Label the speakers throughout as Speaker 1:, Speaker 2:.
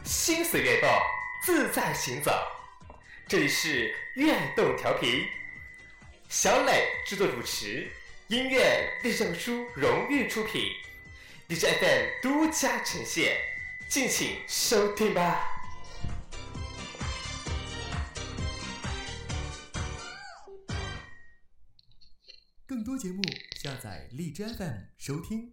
Speaker 1: 心随悦动，自在行走。这里是悦动调频，小磊制作主持，音乐历证书荣誉出品，DJ FM 独家呈现，敬请收听吧。
Speaker 2: 更多节目下载荔枝 FM 收听。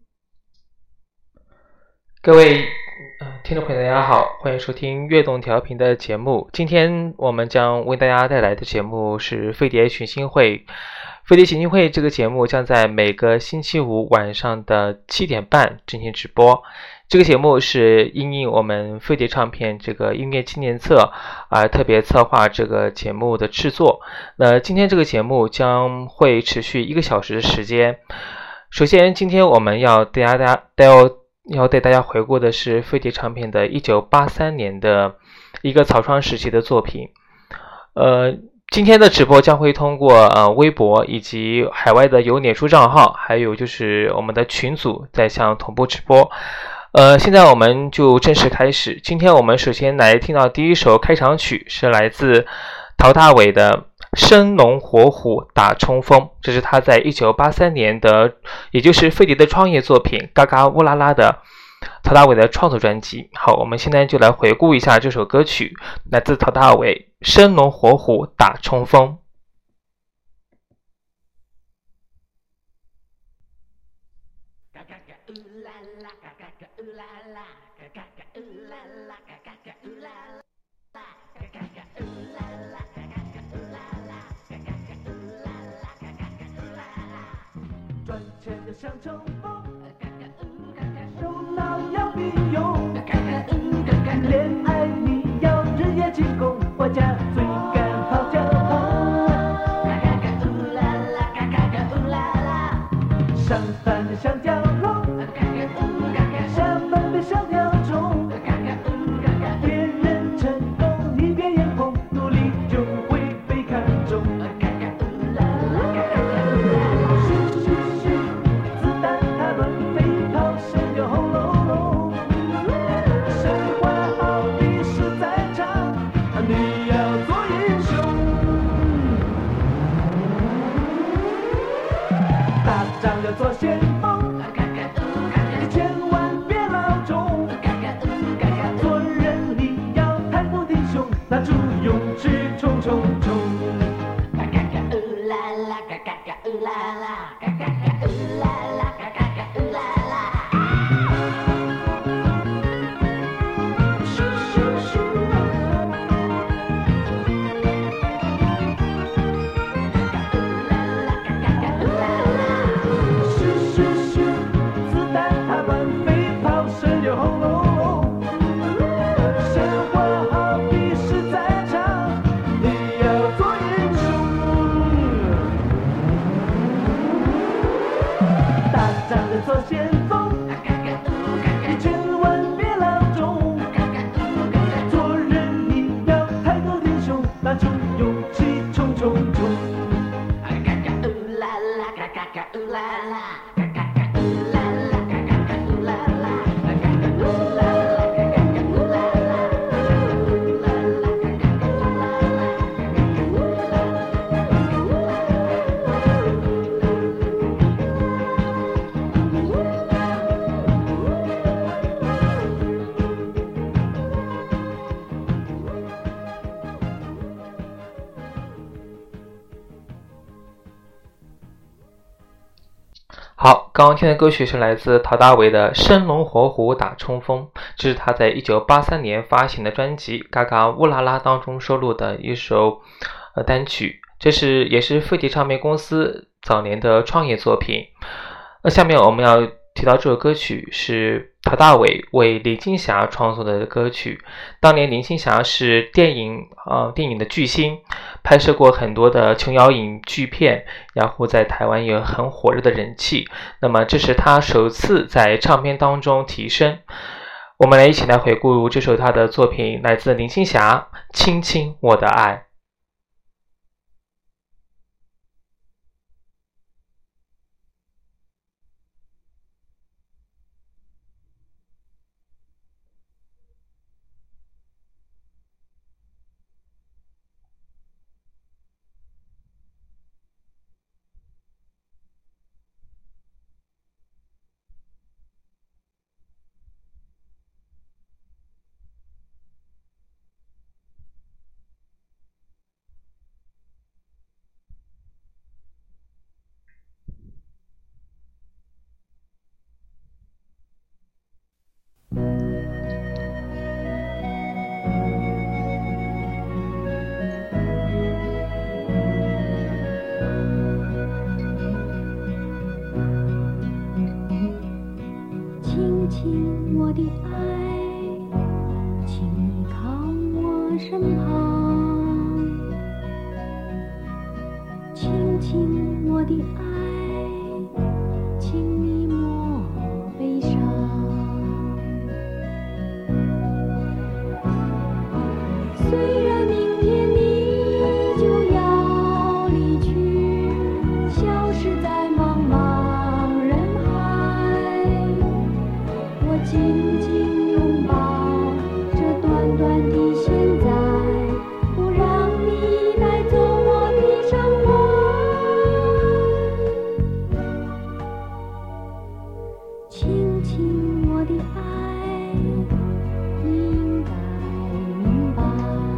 Speaker 3: 各位听众朋友大家好，欢迎收听悦动调频的节目。今天我们将为大家带来的节目是飞碟群星会。飞碟群星会这个节目将在每个星期五晚上的7点半进行直播。这个节目是因应我们飞碟唱片这个音乐纪念册而特别策划这个节目的制作。今天这个节目将会持续1个小时的时间。首先今天我们要带大家回顾的是飞碟唱片的1983年的一个草创时期的作品。今天的直播将会通过微博以及海外的有脸书账号，还有就是我们的群组在向同步直播。现在我们就正式开始。今天我们首先来听到第一首开场曲，是来自陶大伟的生龙活虎打冲锋，这是他在1983年的，也就是飞碟的创业作品嘎嘎乌拉拉的陶大伟的创作专辑。好，我们现在就来回顾一下这首歌曲，来自陶大伟生龙活虎打冲锋。
Speaker 4: 赚钱就像冲锋，头脑要并用，恋爱你要日夜进攻，我家最赶跑交通，上班的像条龙，下班的像条虫，别人成功你别眼红，努力就会被看中。做先锋，你千万别老中。做人你要态度挺胸，拿出勇气冲冲冲。做先锋，你千万别老中。做人你要态度挺胸，拿出勇气冲冲冲。
Speaker 3: 好，刚刚听的歌曲是来自陶大伟的生龙活虎打冲锋，这是他在1983年发行的专辑嘎嘎乌拉拉当中收录的一首单曲，也是飞碟唱片公司早年的创业作品。下面我们要提到这首歌曲是陶大伟为林青霞创作的歌曲。当年林青霞是电影的巨星，拍摄过很多的琼瑶影巨片，然后在台湾也有很火热的人气。那么这是她首次在唱片当中提升。我们一起来回顾这首她的作品，来自林青霞《亲亲我的爱》。
Speaker 5: 身旁，亲亲我的爱，请你莫悲伤。虽然明天你就要离去，消失在茫茫人海，我紧紧拥抱这短短的现在，不让你带走我的伤怀。亲亲我的爱，你应该明白。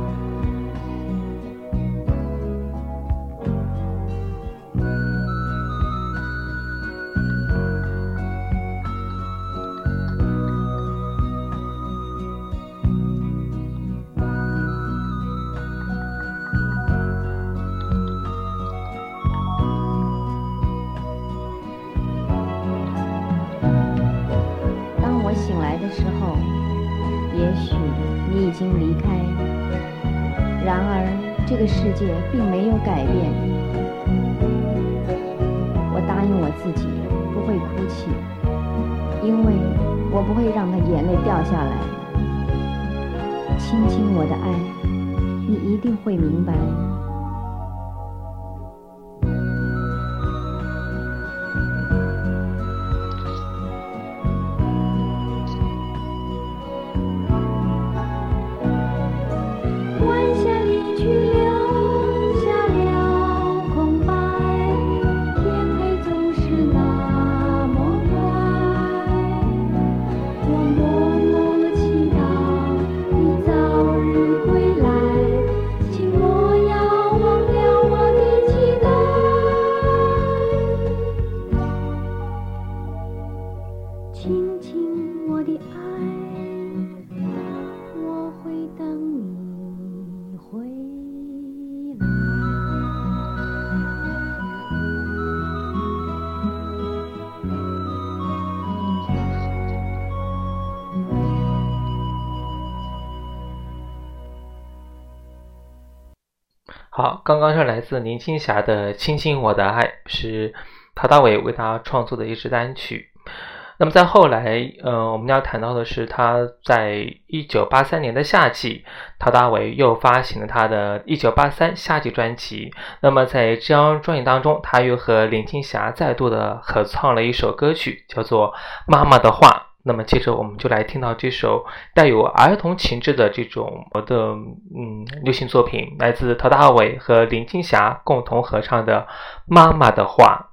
Speaker 5: 当我醒来的时候，也许你已经离开，然而这个世界并没有改变。我答应我自己不会哭泣，因为我不会让他眼泪掉下来。亲亲我的爱，你一定会明白。晚霞离去，留下了空白，天黑总是那么快。我默默祈祷你早日归来，请莫要忘了我的期待。亲亲我的爱，我会等你回来。
Speaker 3: 好，刚刚是来自林青霞的《亲亲我的爱》，是陶大伟为他创作的一支单曲。那么在后来，我们要谈到的是他在1983年的夏季，陶大伟又发行了他的1983夏季专辑。那么在这张专辑当中，他又和林青霞再度的合唱了一首歌曲，叫做《妈妈的话》。那么接着我们就来听到这首带有儿童情致的这种流行作品，来自陶大伟和林青霞共同合唱的《妈妈的话》。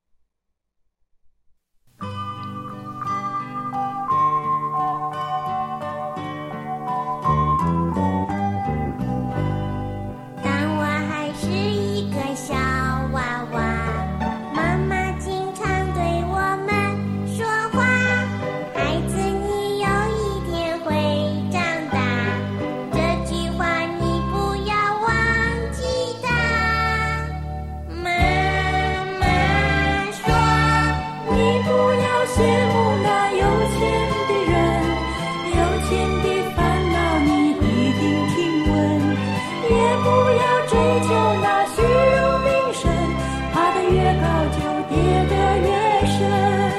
Speaker 6: 当我还是一个小娃娃，妈妈经常对我们说话，孩子你有一天会长大，这句话你不要忘记它。妈妈说，
Speaker 4: 你不要羡慕那有钱的人，有钱的烦恼你一定听闻，也不要追求那虚荣名声，爬得越高就跌得越深。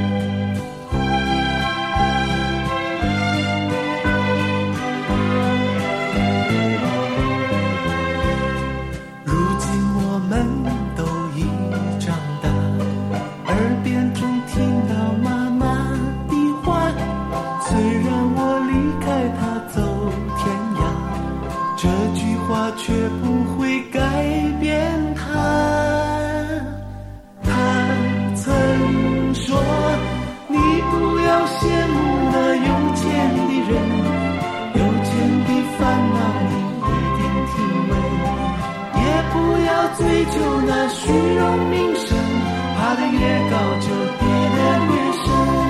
Speaker 7: 如今我们都已长大，耳边中听到妈妈的话，虽然我离开她走天涯，这句话却不会改变她。她曾说，你不要羡慕那有钱的人，有钱的烦恼你一定听闻，也不要追求那虚荣名声，爬得越高就跌得越深。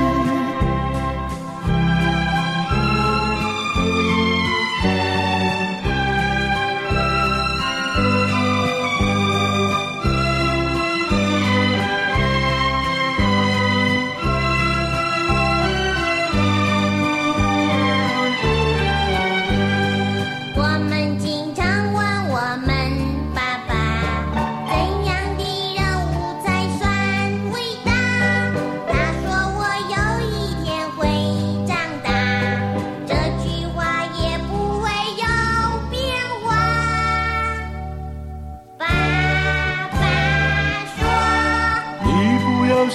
Speaker 6: 我们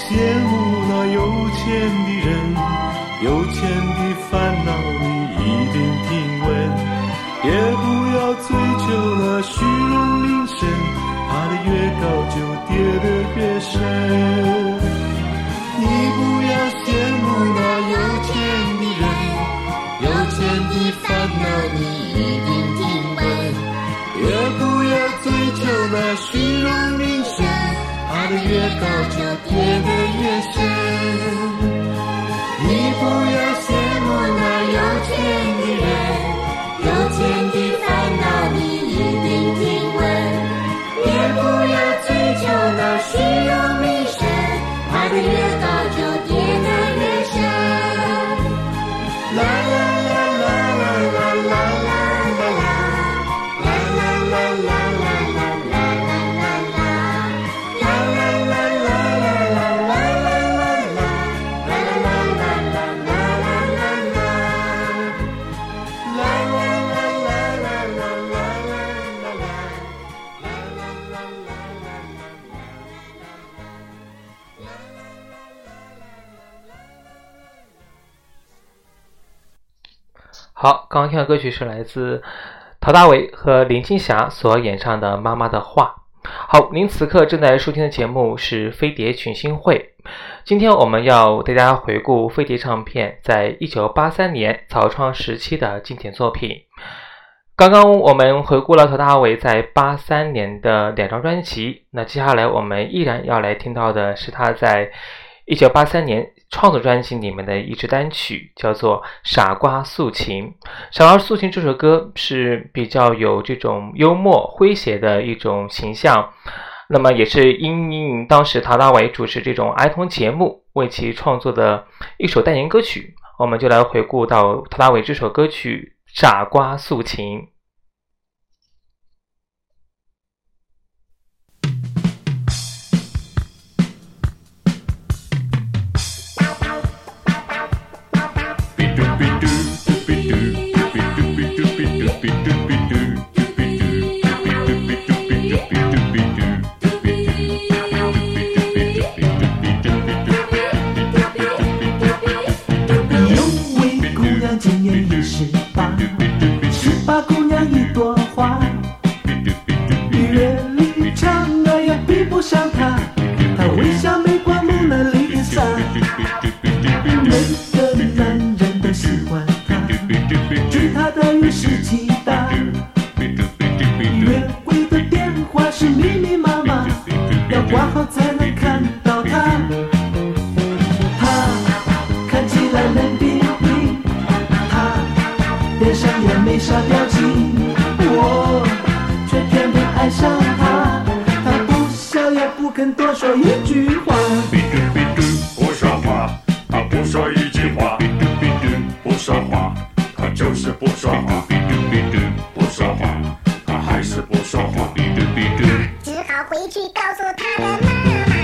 Speaker 7: 羡慕那有钱的人，有钱的烦恼你一定听闻，也不要追求那虚荣名声，爬得越高就跌得越深。你不要羡慕那有钱的人，有钱的烦恼你一定听闻，也不要追求那虚荣名声，爬得越高就跌得越深。你不要羡慕那有钱的人，有钱的烦恼你一定听闻，也不要追求那虚荣名声，爬得越高就跌得越深。啦啦啦啦啦啦啦啦啦啦啦啦啦
Speaker 3: 好，刚刚听的歌曲是来自陶大伟和林青霞所演唱的《妈妈的话》。好，您此刻正在收听的节目是飞碟群星会。今天我们要带大家回顾飞碟唱片在1983年草创时期的经典作品。刚刚我们回顾了陶大伟在83年的2张专辑，那接下来我们依然要来听到的是他在1983年创作专辑里面的一支单曲，叫做《傻瓜诉情》。《傻瓜诉情》这首歌是比较有这种幽默诙谐的一种形象，那么也是因应当时陶大伟主持这种儿童节目为其创作的一首代言歌曲。我们就来回顾到陶大伟这首歌曲《傻瓜诉情》。
Speaker 7: 18姑娘一朵花，乐里唱歌也比不上她，她微笑没关蒙娜丽莎，每个男人都喜欢她，追她的人是极大，约会的电话是密密麻麻，要挂号才能看到她，她看起来冷冰冰，她脸上也没啥表情，我却偏偏爱上他，他不笑也不肯多说一句话，
Speaker 8: 不说话，他不说一句话，不说话，他就是不说话，不说话，他还是不说话，
Speaker 6: 只好回去告诉他的妈妈。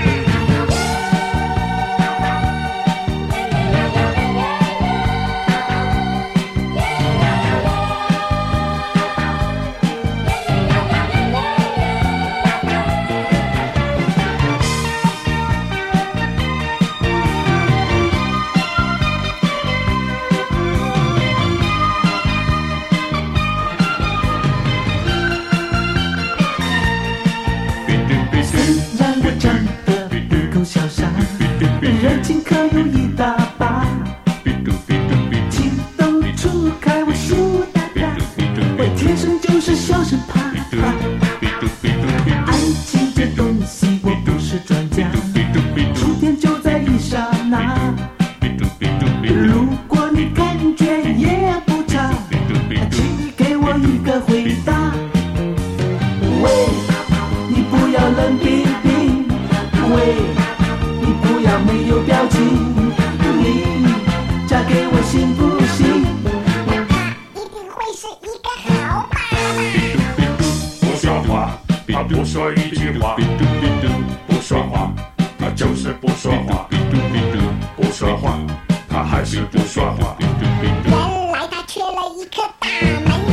Speaker 7: 人情可有一大把，情窦初开我羞答答，我天生就是小声怕怕，爱情这东西我不是专家，触电就在一刹那，如果你感觉也不差，请你给我一个回答，喂，你不要冷冰冰，喂，你不要没有表情，你嫁给我行不行？
Speaker 6: 他一定会是一个好爸爸。
Speaker 8: 不说话，他不说一句话，不说话，他就是不说话，不说话，他还是不说话。
Speaker 6: 原来他缺了一颗大门牙。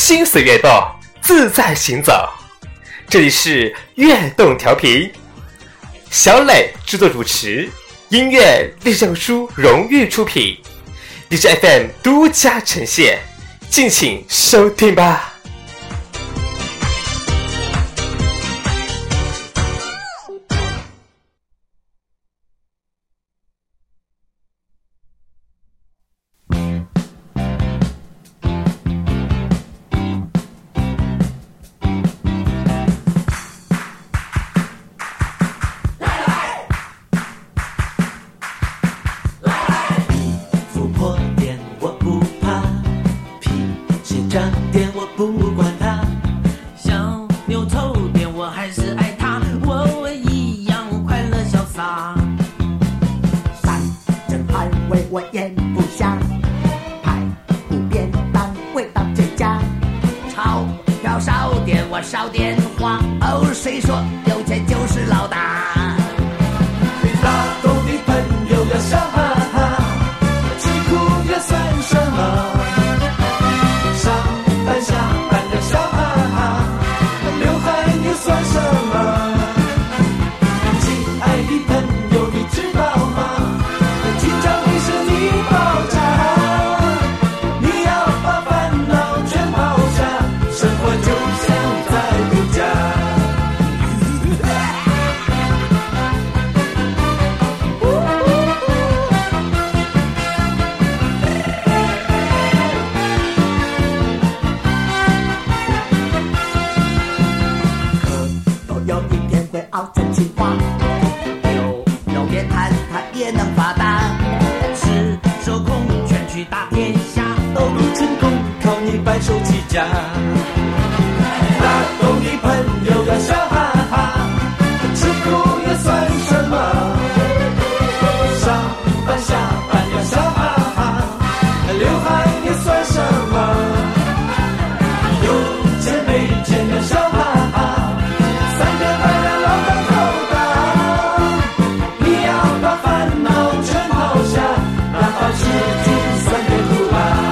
Speaker 1: 心随悦动，自在行走。这里是悦动调频，小磊制作主持，音乐立尚书荣誉出品，荔枝 FM 独家呈现，敬请收听吧。
Speaker 9: 少点话哦，谁说有钱就是老大？
Speaker 7: 被打动的朋友要笑哈哈，吃苦也算什么？上班下班要笑哈哈，流汗也算什么？亲爱的朋友，你知道吗？紧张会使你爆炸，你要把烦恼全抛下，生活就像白手起家，打动的朋友要笑哈哈，吃苦也算什么？上班下班要笑哈哈，流汗也算什么？有钱没钱要笑哈哈，三个白人老板头大，你要把烦恼全抛下，哪怕是金酸甜苦辣。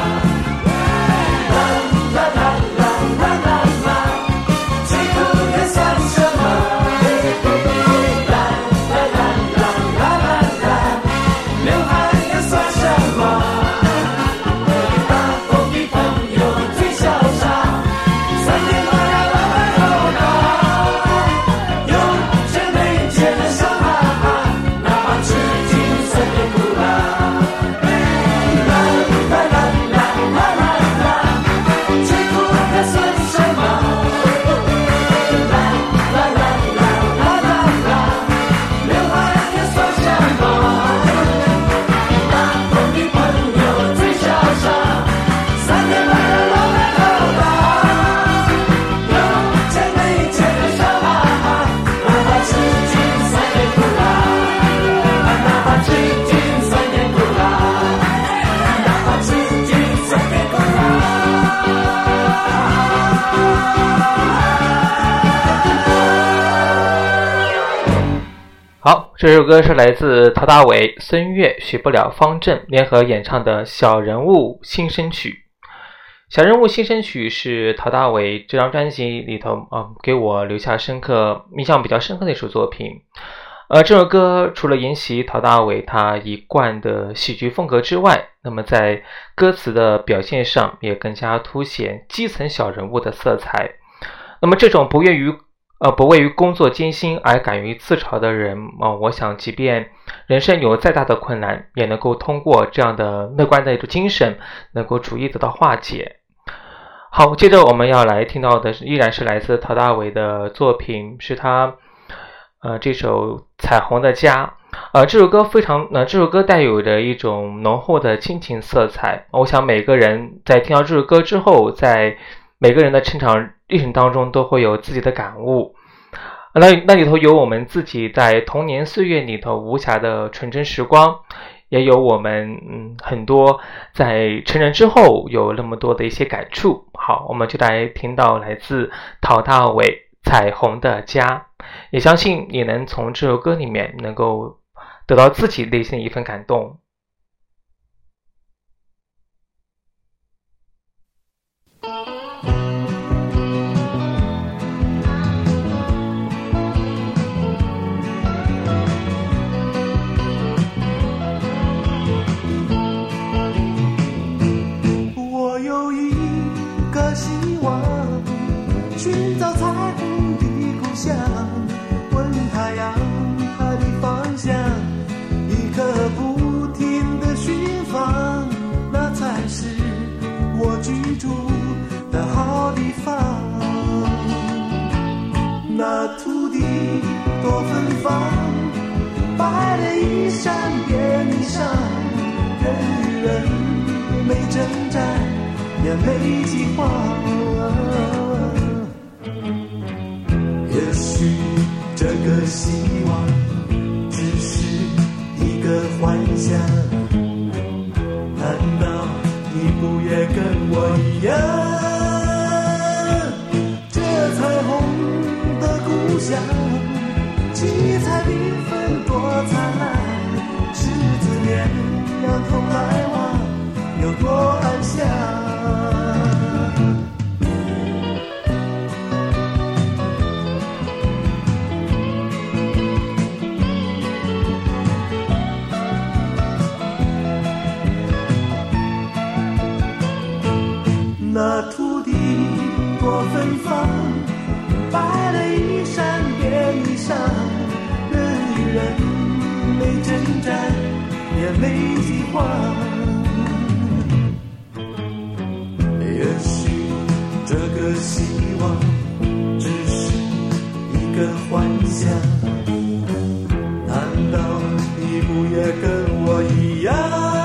Speaker 3: 好，这首歌是来自陶大伟、孙悦、许不了、方正联合演唱的《小人物新生曲》。小人物新生曲是陶大伟这张专辑里头给我留下印象比较深刻的一首作品。这首歌除了沿袭陶大伟他一贯的喜剧风格之外，那么在歌词的表现上也更加凸显基层小人物的色彩。那么这种不畏于工作艰辛而敢于自嘲的人我想即便人生有再大的困难，也能够通过这样的乐观的一种精神，能够逐一得到化解。好，接着我们要来听到的依然是来自陶大伟的作品，是他这首《彩虹的家》。这首歌带有着一种浓厚的亲情色彩。我想每个人在听到这首歌之后，在每个人的成长历程当中都会有自己的感悟。那里头有我们自己在童年岁月里头无暇的纯真时光，也有我们很多在成人之后有那么多的一些感触。好，我们就来听到来自陶大伟《彩虹的家》，也相信你能从这首歌里面能够得到自己内心的一份感动。
Speaker 7: 寻找彩虹的故乡，问太阳它的方向，一刻不停的寻访，那才是我居住的好地方。那土地多芬芳，白的衣衫变衣裳，人与人没征战，也没计划。也许这个希望只是一个幻想，难道你不也跟我一样？这彩虹的故乡，七彩缤纷多灿烂，十字绵羊同来往，有多安详。那土地多芬芳，白的衣衫变衣裳，人与人没征战，也没计划。也许这个希望只是一个幻想，难道你不也跟我一样？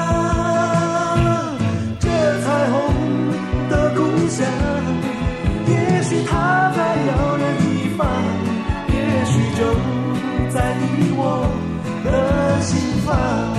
Speaker 7: 这彩虹的故乡，也许它在遥远地方，也许就在你我的心房。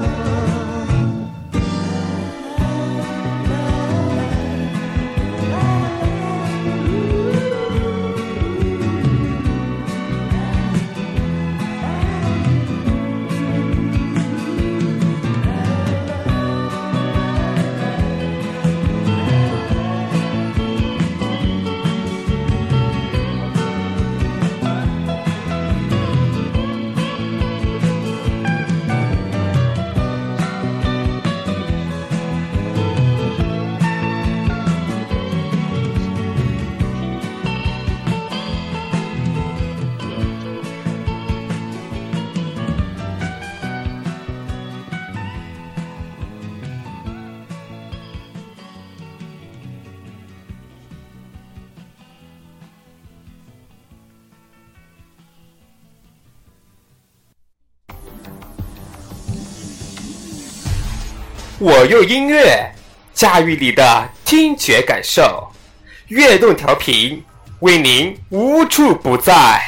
Speaker 1: 我用音乐驾驭你的听觉感受，悦动调频为您无处不在。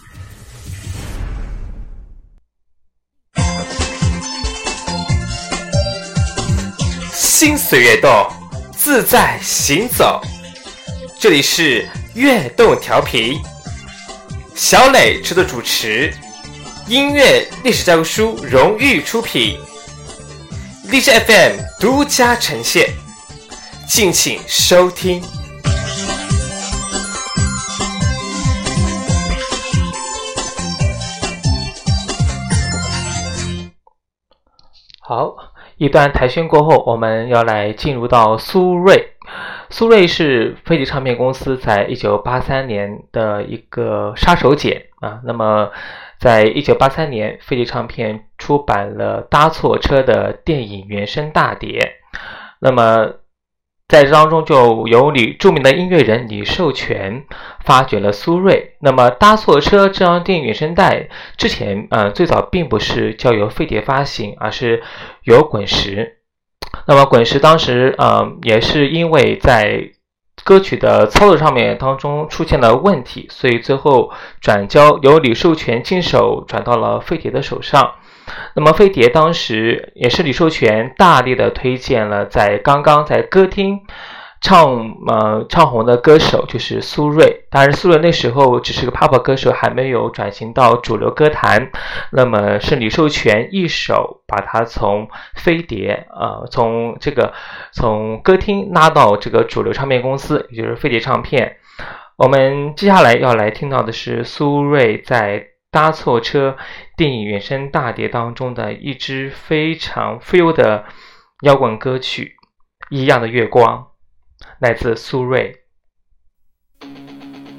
Speaker 1: 心随悦动，自在行走。这里是悦动调频，小磊制作主持，音乐历史教科书荣誉出品，荔枝 FM 独家呈现，敬请收听。
Speaker 3: 好，一段台宣过后，我们要来进入到苏芮。苏芮是飞碟唱片公司在1983年的一个杀手锏啊。那么在1983年，飞碟唱片出版了《搭错车》的电影原声大碟。那么在这当中就由著名的音乐人李寿全发掘了苏芮。那么《搭错车》这张电影原声带之前最早并不是交由飞碟发行，而是由滚石。那么滚石当时也是因为在歌曲的操作上面当中出现了问题，所以最后转交由李寿全经手转到了飞碟的手上。那么飞碟当时也是李寿全大力的推荐了刚刚在歌厅唱红的歌手，就是苏芮。当然苏芮那时候只是个 pop 歌手，还没有转型到主流歌坛。那么是李寿全一手把他从飞碟从歌厅拉到这个主流唱片公司，也就是飞碟唱片。我们接下来要来听到的是苏芮在搭错车电影原声大碟当中的一支非常 feel 的摇滚歌曲《一样的月光》，来自苏芮。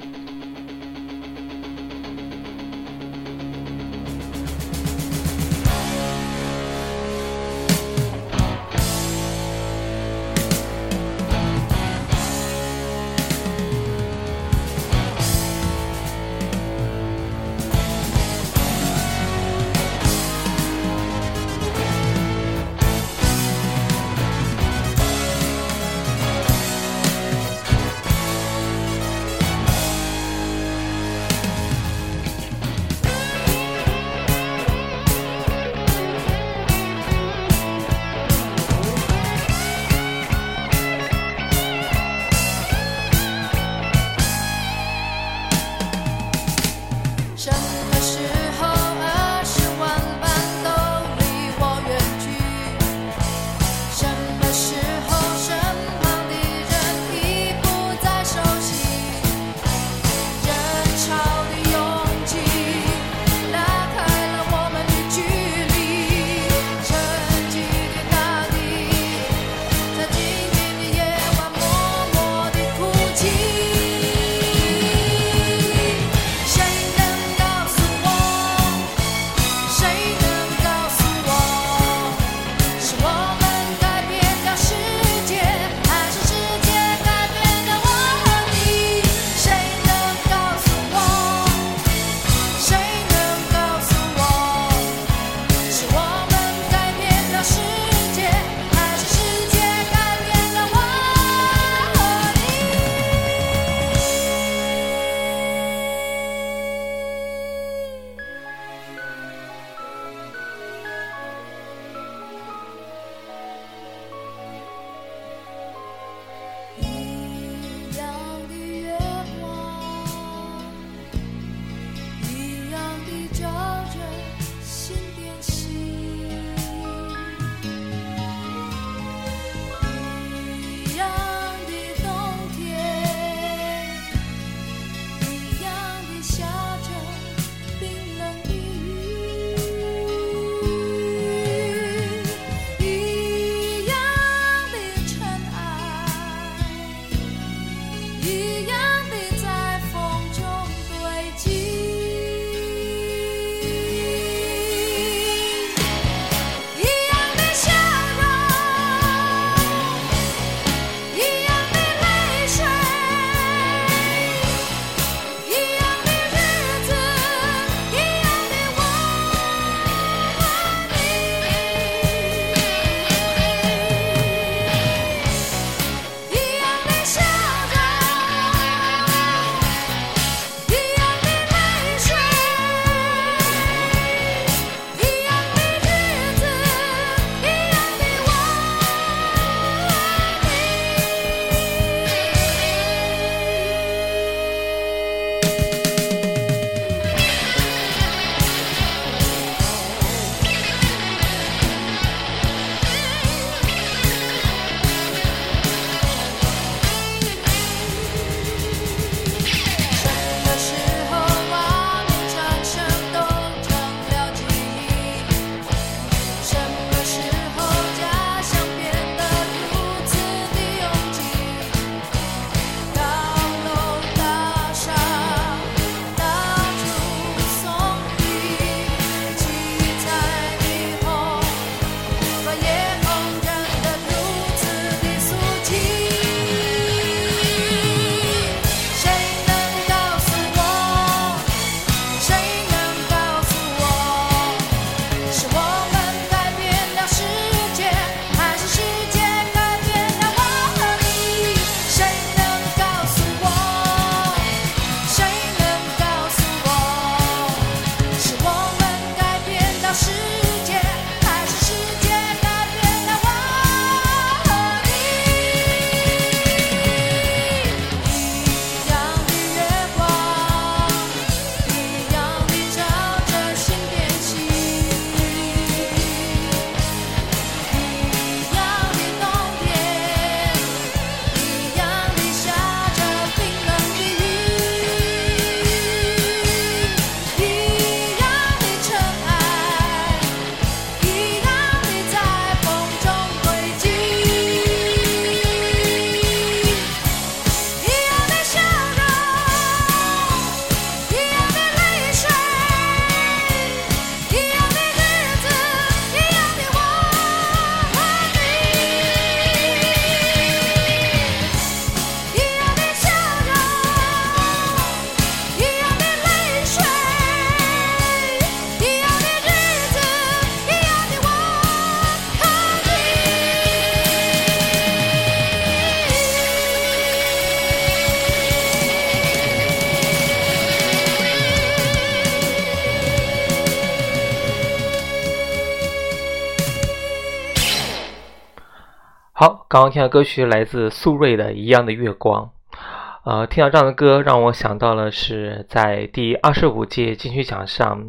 Speaker 3: 好，刚刚听到歌曲来自苏芮的《一样的月光》。听到这样的歌，让我想到了是在第25届金曲奖上，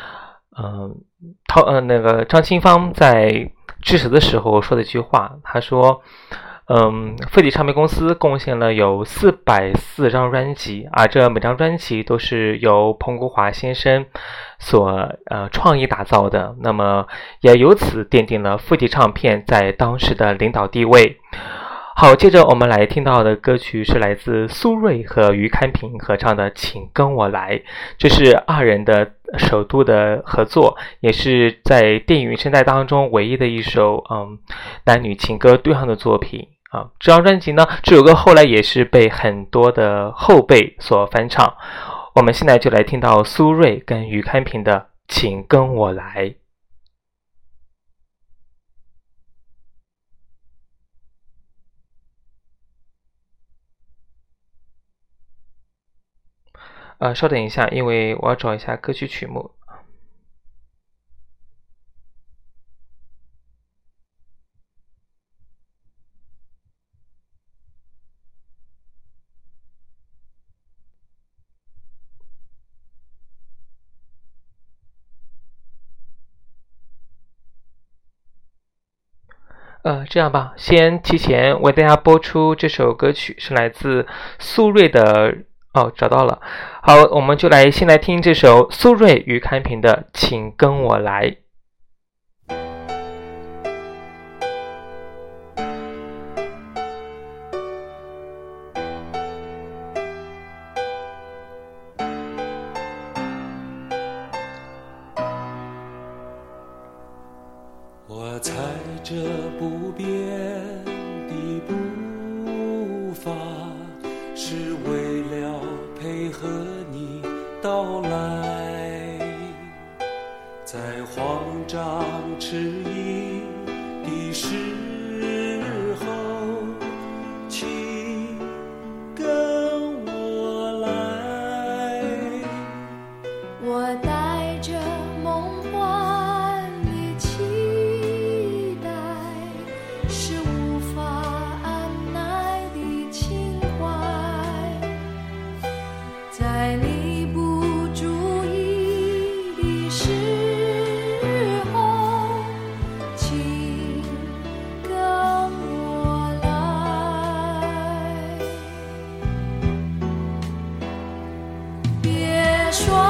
Speaker 3: 那个张清芳在致辞的时候说的一句话，他说，飞碟唱片公司贡献了有440张专辑，而这每张专辑都是由彭国华先生所创意打造的，那么也由此奠定了飞碟唱片在当时的领导地位。好，接着我们来听到的歌曲是来自苏芮和于堪平合唱的《请跟我来》，这是2人的首度的合作，也是在电影原声带当中唯一的一首男女情歌对唱的作品啊。这张专辑呢，这首歌后来也是被很多的后辈所翻唱。我们现在就来听到苏芮跟于堪平的《请跟我来》。稍等一下，因为我要找一下歌曲曲目。这样吧，先提前为大家播出这首歌曲，是来自苏芮的找到了。好，我们就先来听这首苏芮与堪平的《请跟我来》。
Speaker 7: 我踩着不变的步伐，是为了配合你到来，在慌张迟疑的时候，请跟我来。
Speaker 5: 我带着梦幻的期待，是无法按耐的情怀，在你不注意的时候，请跟我来。别说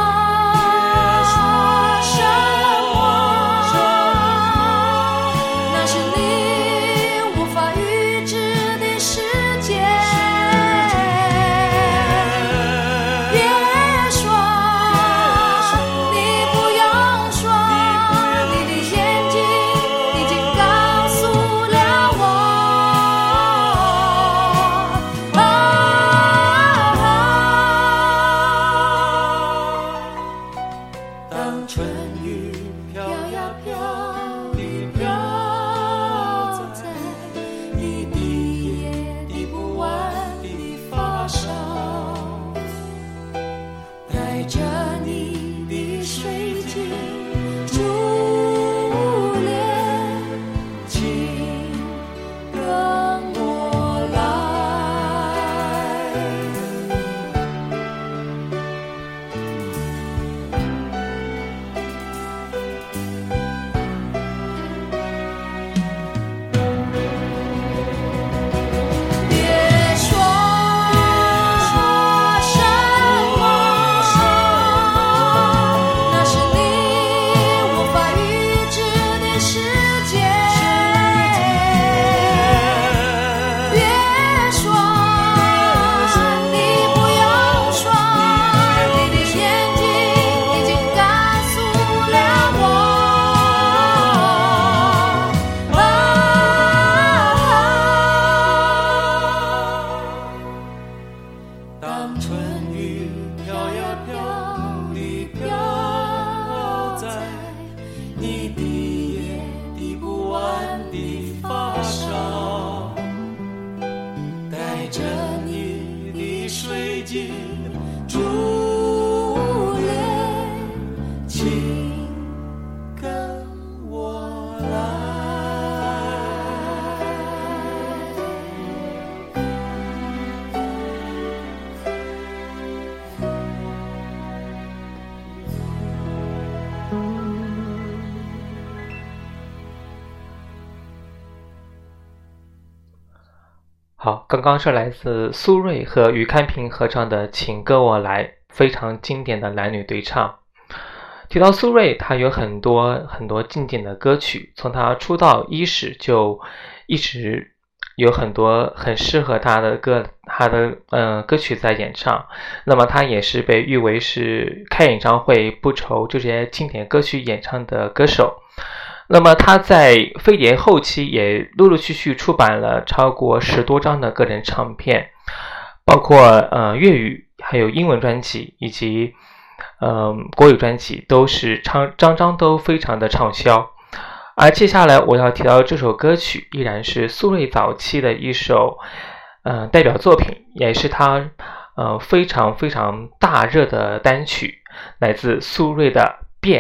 Speaker 3: 好，刚刚是来自苏芮和于开平合唱的《请跟我来》，非常经典的男女对唱。提到苏芮，她有很多经典的歌曲，从她出道伊始就一直有很多很适合她的歌曲在演唱。那么她也是被誉为是开演唱会不愁这些经典歌曲演唱的歌手。那么她在飞碟后期也陆陆续续出版了超过10多张的个人唱片，包括粤语还有英文专辑以及国语专辑，都是张张都非常的畅销。而接下来我要提到这首歌曲依然是苏芮早期的一首代表作品，也是她非常非常大热的单曲，来自苏芮的《变》。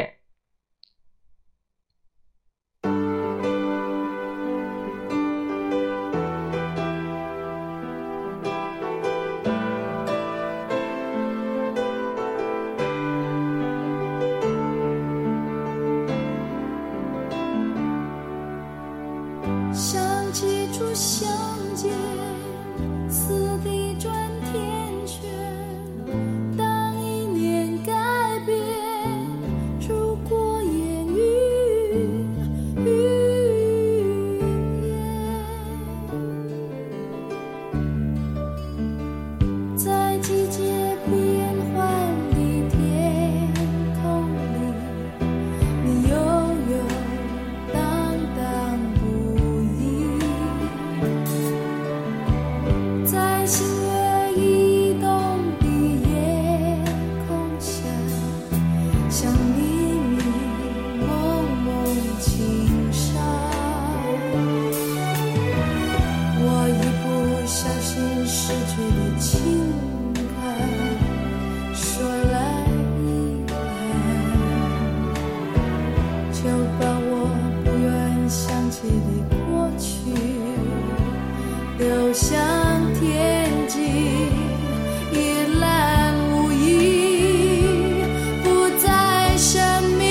Speaker 5: 想记住相见，此地转天旋。当一念改变，如果烟云烟，在季节变换的天空里，你悠悠荡荡不已，在星月移动的夜空下，像秘密蒙蒙轻纱。我一不小心失去的情感，说来遗憾，就把我不愿想起的过去流向天际，一览无遗，不再神秘。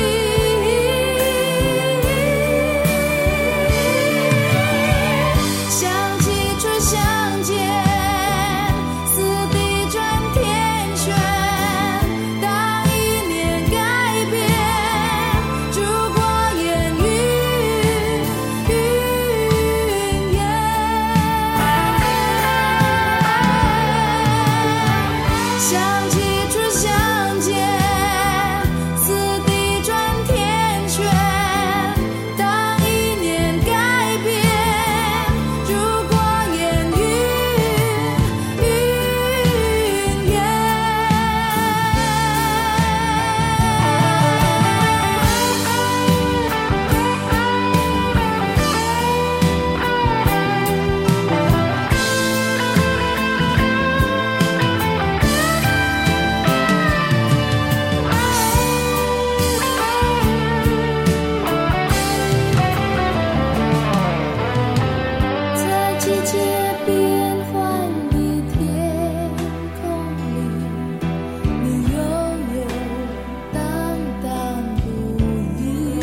Speaker 5: 想记住相见，此地转天旋。当一念改变，如果烟云烟，想记住相见，此地转天旋。当一念改变，如果烟云烟。在季节变换的天空里，你悠悠荡荡不已，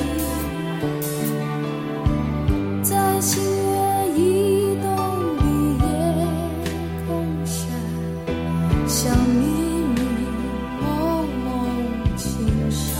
Speaker 5: 在星月移动的夜空下，像秘密蒙蒙轻纱。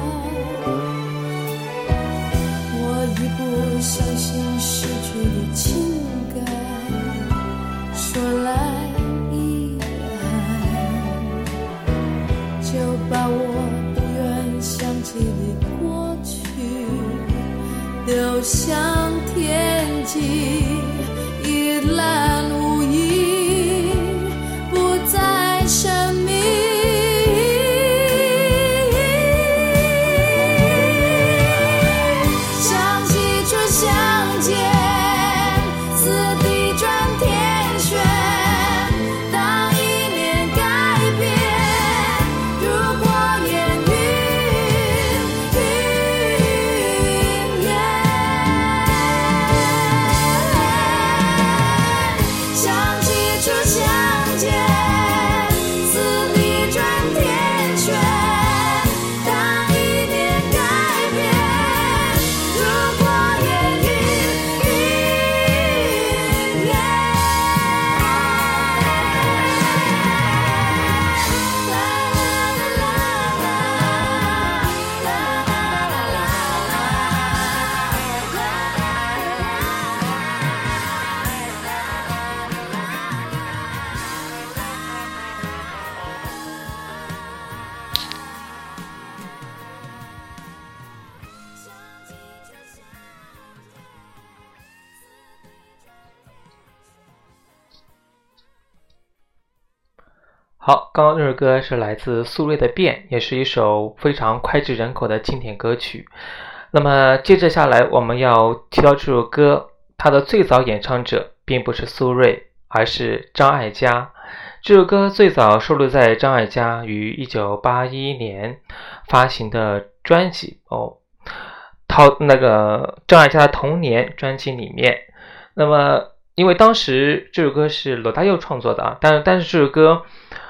Speaker 5: 我一不小心失去的情感，说来遗憾，就把我不愿想起的过去流向天际，一览无遗，不再神秘。想记住相见，此地转天旋。当一念改变，如果烟云烟。
Speaker 3: 好，刚刚这首歌是来自苏芮的《变》，也是一首非常脍炙人口的经典歌曲。那么接着下来我们要提到这首歌，它的最早演唱者并不是苏芮，而是张艾嘉。这首歌最早收录在张艾嘉于1981年发行的专辑张艾嘉的童年专辑里面。那么因为当时这首歌是罗大佑创作的啊，但是这首歌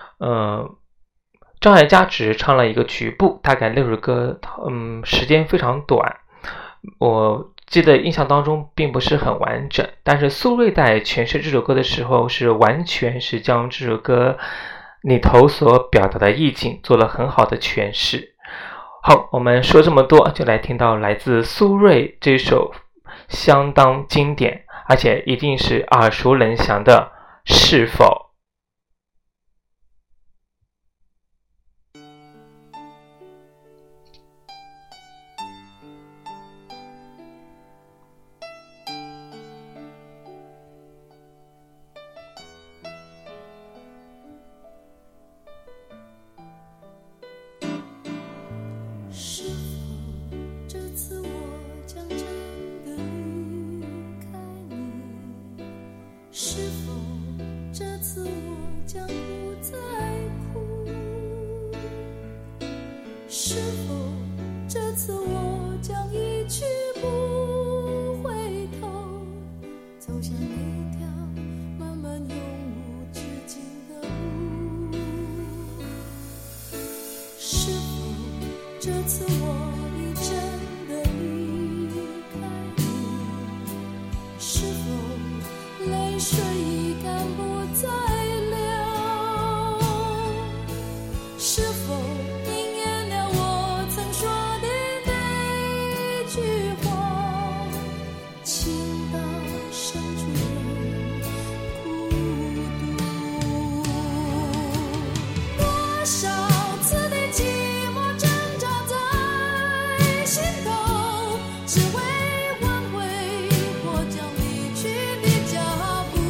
Speaker 3: 张艾嘉只唱了一个局部，大概6首歌时间非常短，我记得印象当中并不是很完整，但是苏芮在诠释这首歌的时候是完全是将这首歌里头所表达的意境做了很好的诠释。好，我们说这么多，就来听到来自苏芮这首相当经典而且一定是耳熟能详的《是否》。
Speaker 5: 是否这次我将真的离开你？是否这次我将不再哭？是否这次我将一去不回头，走向那条漫漫永无止境的路？是否这次我已真的离开你？是否泪水已干不再流？是否应验了我曾说的那句话，情到深处人孤独？多少次的寂寞挣扎在心头，只为挽回我将离去的脚步。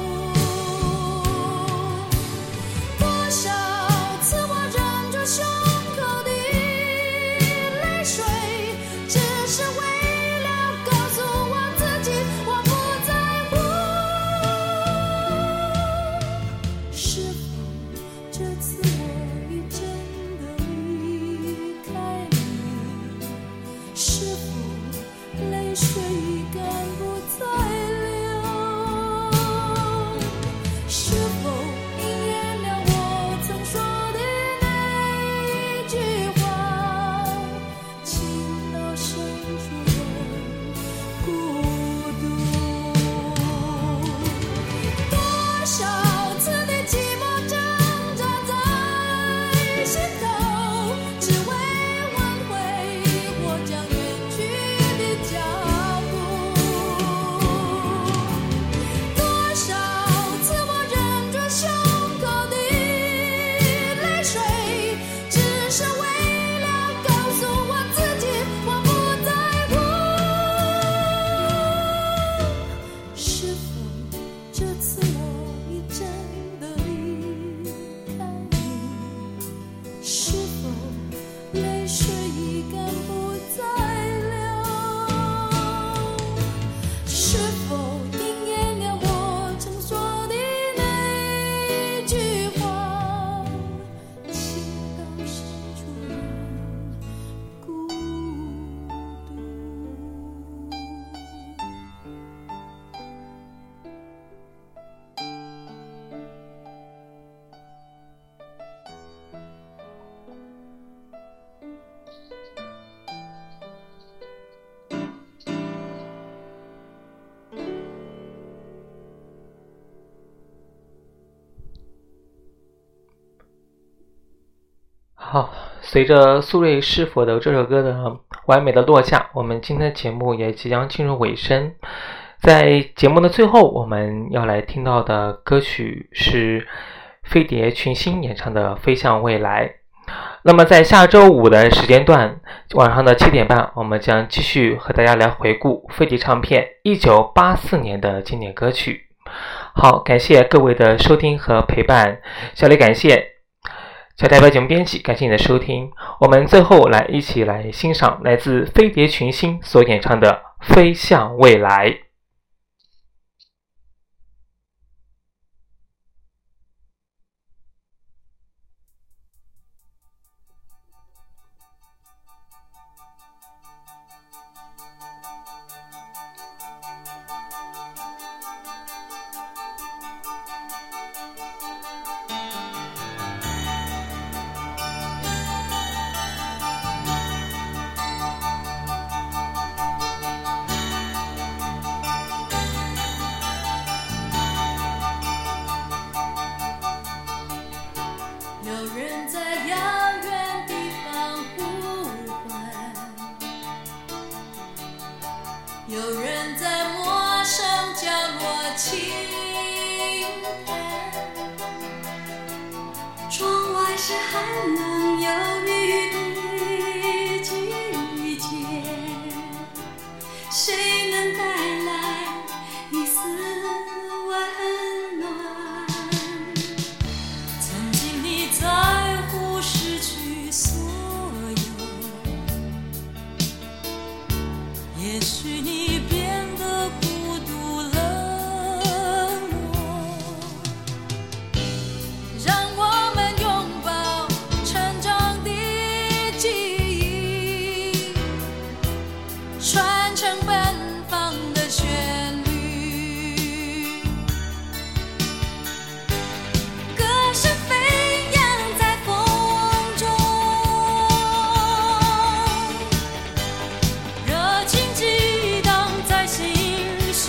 Speaker 5: 多少次我忍住胸口的泪水，只是为了告诉我自己我不在乎。是否这次我已真的离开你？是否泪水已干不再流？是否应验了我曾说的那句话，情到深处人孤独？多少次的寂寞挣扎在心头，只为挽回我将远去的脚步。多少次我忍住胸口的泪水，只是为了告诉我自己我不在乎。是否这次我已真的离开你？是否泪水已干不再流？是否应验了我曾说的那句话，情到深处人孤独？
Speaker 3: 好，随着苏芮是否的这首歌的完美的落下，我们今天的节目也即将进入尾声。在节目的最后，我们要来听到的歌曲是飞碟群星演唱的《飞向未来》。那么在下周五的时间段，晚上的7点半，我们将继续和大家来回顾飞碟唱片1984年的经典歌曲。好，感谢各位的收听和陪伴，小雷感谢小代表节目编辑，感谢你的收听。我们最后一起来欣赏来自飞碟群星所演唱的《飞向未来》。
Speaker 10: 有人在陌生角落轻叹，窗外是寒冷忧郁的季节，谁能带来一丝温暖？曾经你在乎失去所有，也许你变得孤独冷漠，让我们拥抱成长的记忆，传承奔放的旋律，歌声飞扬在风中，热情激荡在心胸，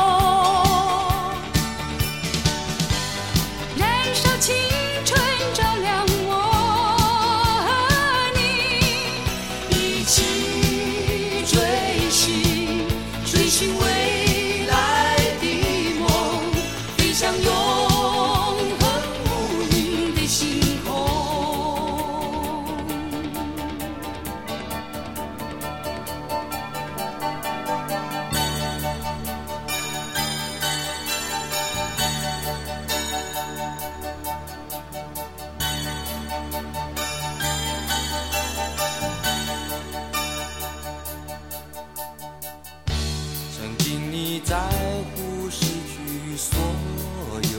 Speaker 10: 燃烧青春照亮我和你，一起追寻未来的梦，飞向永恒无垠的星空。
Speaker 11: 曾经你在乎失去所有，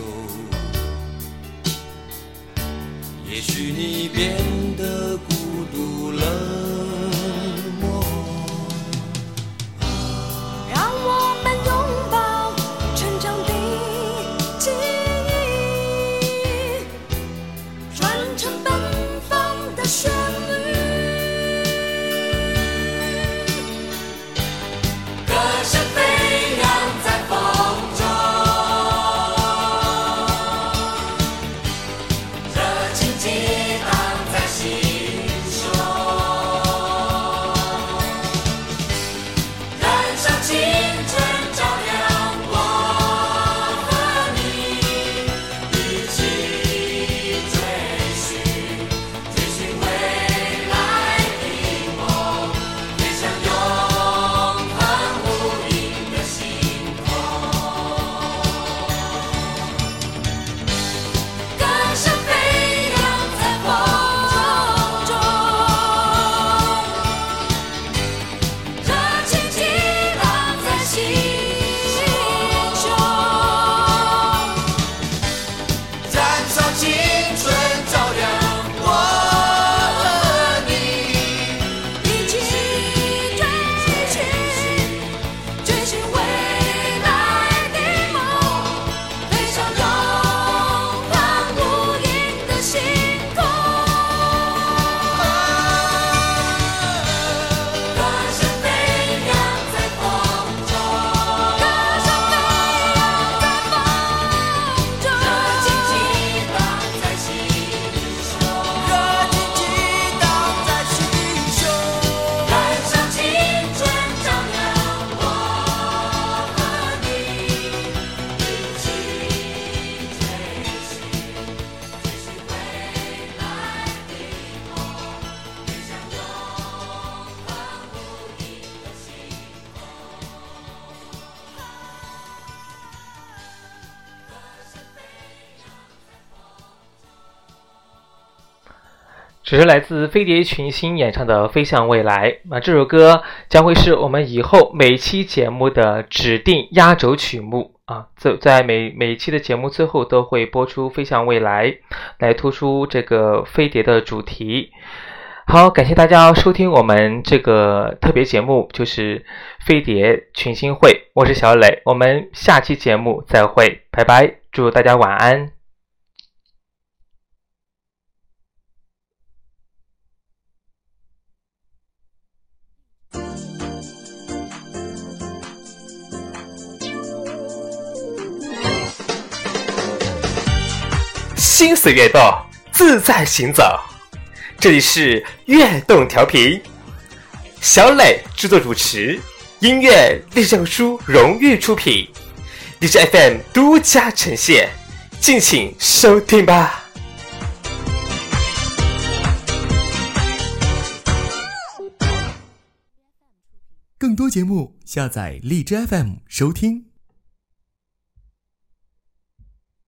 Speaker 11: 也许你变得孤独冷漠，
Speaker 10: 让我们拥抱成长的记忆，传承奔放的旋律，歌声飞扬在风中，热情激荡在心
Speaker 3: 这是来自飞碟群星演唱的《飞向未来》。这首歌将会是我们以后每期节目的指定压轴曲目啊！在每一期的节目最后都会播出《飞向未来》，来突出这个飞碟的主题。好，感谢大家收听我们这个特别节目，就是飞碟群星会。我是小磊，我们下期节目再会，拜拜，祝大家晚安。
Speaker 1: 心随悦动，自在行走。这里是悦动调频，小磊制作主持，音乐立证书荣誉出品，荔枝 FM 独家呈现，敬请收听吧。
Speaker 2: 更多节目下载荔枝 FM 收听。